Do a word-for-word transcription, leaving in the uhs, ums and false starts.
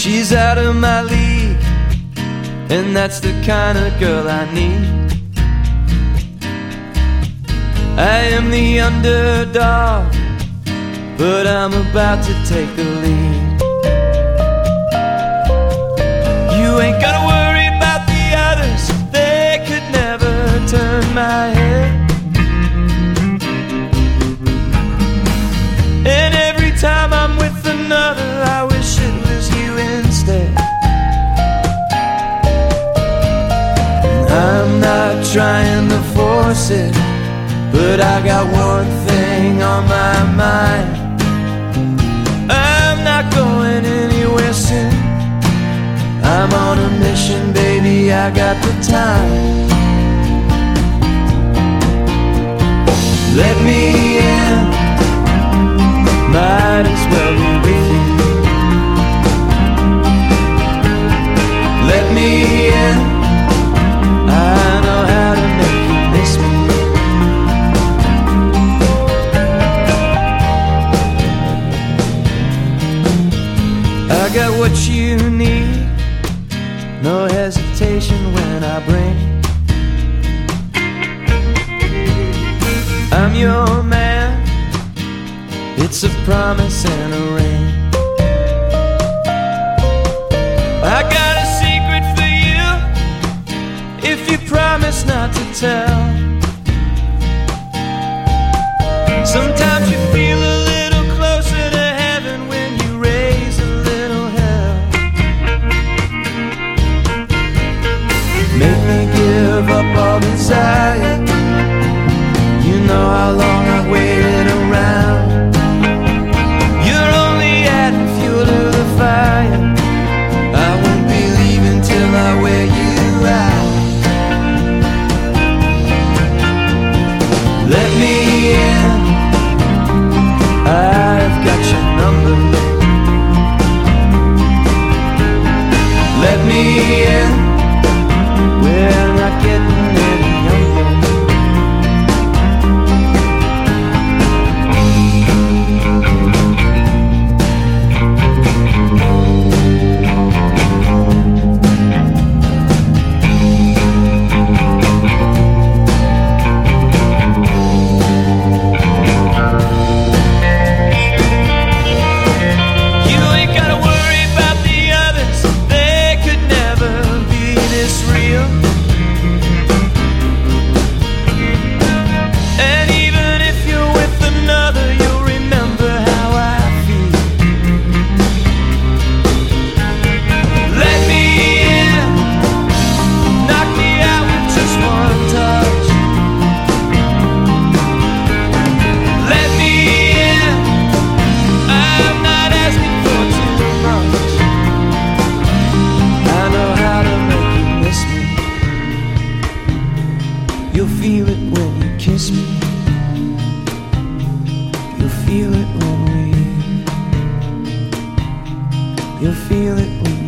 She's out of my league, and that's the kind of girl I need. I am the underdog, but I'm about to take the lead. You ain't gotta worry about the others, they could never turn my head. And every time I'm with another, I wish it was you instead. I'm not trying to force it, but I got one thing on my mind. I'm not going anywhere soon. I'm on a mission, baby, I got the time. Let me in, might as well be with you. Let me in, I know how to make you miss me. I got what you need, no hesitation when I bring. I'm your man, it's a promise and a ring. I got a secret for you, if you promise not to tell. Sometimes you feel a little closer to heaven when you raise a little hell. Make me give up all desire. You know how long I've waited around. You're only adding fuel to the fire. I won't be leaving till I wear you out. Let me in, I've got your number. Let me in, we're not getting any younger. You'll feel it when you kiss me. You'll feel it when we You'll feel it when